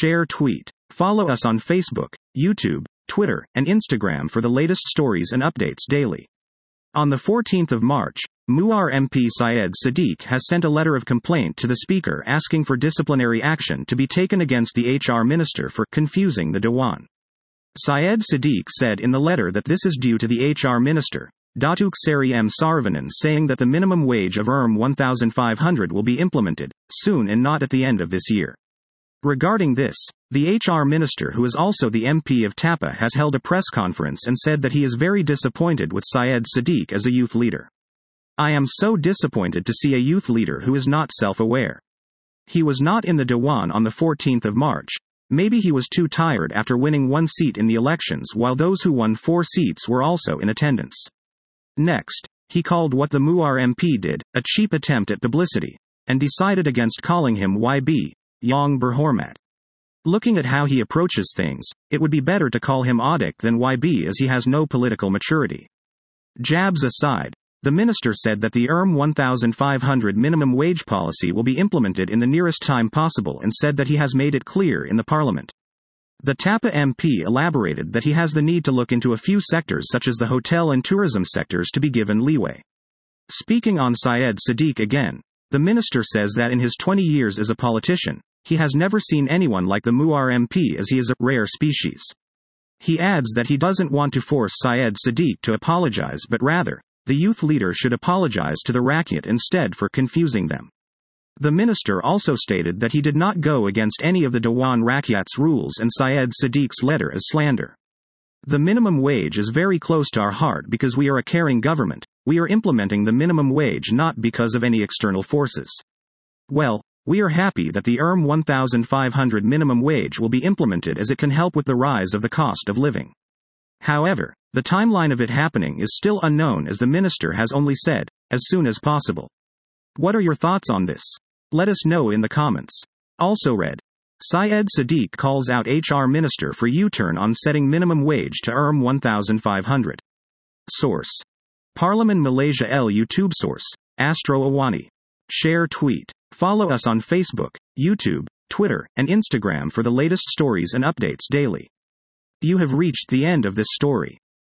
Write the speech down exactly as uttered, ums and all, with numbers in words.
share, tweet. Follow us on Facebook, YouTube, Twitter, and Instagram for the latest stories and updates daily. On the fourteenth of March, Muar M P Syed Sadiq has sent a letter of complaint to the Speaker asking for disciplinary action to be taken against the H R Minister for confusing the Dewan. Syed Sadiq said in the letter that this is due to the H R Minister, Datuk Seri M. Saravanan, saying that the minimum wage of R M one thousand five hundred will be implemented soon and not at the end of this year. Regarding this, the H R Minister, who is also the M P of Tapa, has held a press conference and said that he is very disappointed with Syed Sadiq as a youth leader. I am so disappointed to see a youth leader who is not self-aware. He was not in the Dewan on the fourteenth of March. Maybe he was too tired after winning one seat in the elections while those who won four seats were also in attendance. Next, he called what the Muar M P did a cheap attempt at publicity, and decided against calling him Y B, Yang Berhormat. Looking at how he approaches things, it would be better to call him Adik than Y B, as he has no political maturity. Jabs aside, the minister said that the R M one thousand five hundred minimum wage policy will be implemented in the nearest time possible and said that he has made it clear in the parliament. The Tapa M P elaborated that he has the need to look into a few sectors such as the hotel and tourism sectors to be given leeway. Speaking on Syed Sadiq again, the minister says that in his twenty years as a politician, he has never seen anyone like the Muar M P, as he is a rare species. He adds that he doesn't want to force Syed Sadiq to apologize, but rather, the youth leader should apologize to the Rakyat instead for confusing them. The minister also stated that he did not go against any of the Dewan Rakyat's rules and Syed Sadiq's letter as slander. The minimum wage is very close to our heart because we are a caring government. We are implementing the minimum wage not because of any external forces. Well, we are happy that the R M one thousand five hundred minimum wage will be implemented, as it can help with the rise of the cost of living. However, the timeline of it happening is still unknown, as the minister has only said, as soon as possible. What are your thoughts on this? Let us know in the comments. Also read, Syed Sadiq calls out H R Minister for U-turn on setting minimum wage to R M one thousand five hundred. Source: Parliament Malaysia. L YouTube source: Astro Awani. Share, tweet. Follow us on Facebook, YouTube, Twitter, and Instagram for the latest stories and updates daily. You have reached the end of this story.